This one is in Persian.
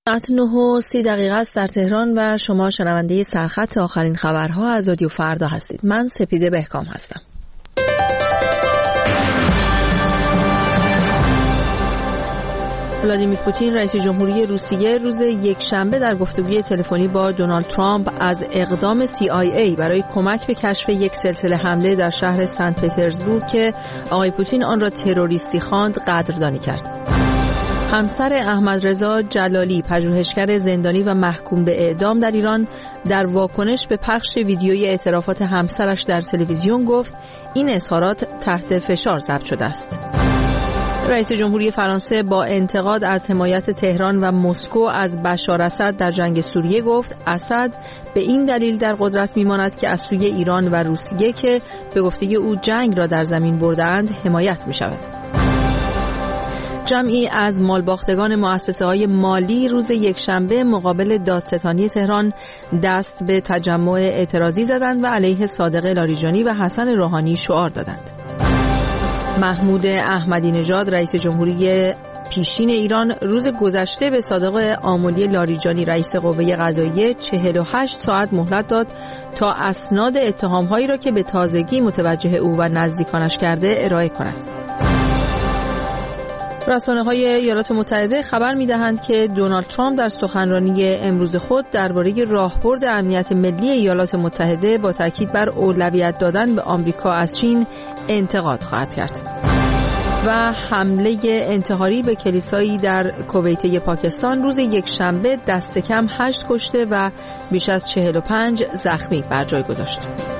ساعت 9:30 است در تهران و شما شنونده سرخط آخرین خبرها از رادیو فردا هستید. من سپیده بهکام هستم. ولادیمیر پوتین رئیس جمهوری روسیه روز یکشنبه در گفتگوی تلفنی با دونالد ترامپ از اقدام CIA برای کمک به کشف یک سلسله حمله در شهر سنت پترزبورگ که آقای پوتین آن را تروریستی خواند قدردانی کرد. همسر احمد رضا جلالی، پژوهشگر زندانی و محکوم به اعدام در ایران، در واکنش به پخش ویدیوی اعترافات همسرش در تلویزیون گفت این اظهارات تحت فشار ضبط شده است. رئیس جمهوری فرانسه با انتقاد از حمایت تهران و مسکو از بشار اسد در جنگ سوریه گفت اسد به این دلیل در قدرت میماند که از سوی ایران و روسیه که به گفته او جنگ را در زمین برده‌اند حمایت می شود. جمعی از مالباختگان مؤسسه‌های مالی روز یکشنبه مقابل دادستانی تهران دست به تجمع اعتراضی زدند و علیه صادق لاریجانی و حسن روحانی شعار دادند. محمود احمدی نژاد رئیس جمهوری پیشین ایران روز گذشته به صادق آملی لاریجانی رئیس قوه قضاییه 48 ساعت مهلت داد تا اسناد اتهام‌هایی را که به تازگی متوجه او و نزدیکانش کرده ارائه کند. رسانه‌های ایالات متحده خبر می‌دهند که دونالد ترامپ در سخنرانی امروز خود درباره راهبرد امنیت ملی ایالات متحده با تاکید بر اولویت دادن به آمریکا از چین انتقاد خواهد کرد. و حمله انتحاری به کلیسایی در کویت پاکستان روز یکشنبه دست کم 8 کشته و بیش از 45 زخمی بر جای گذاشت.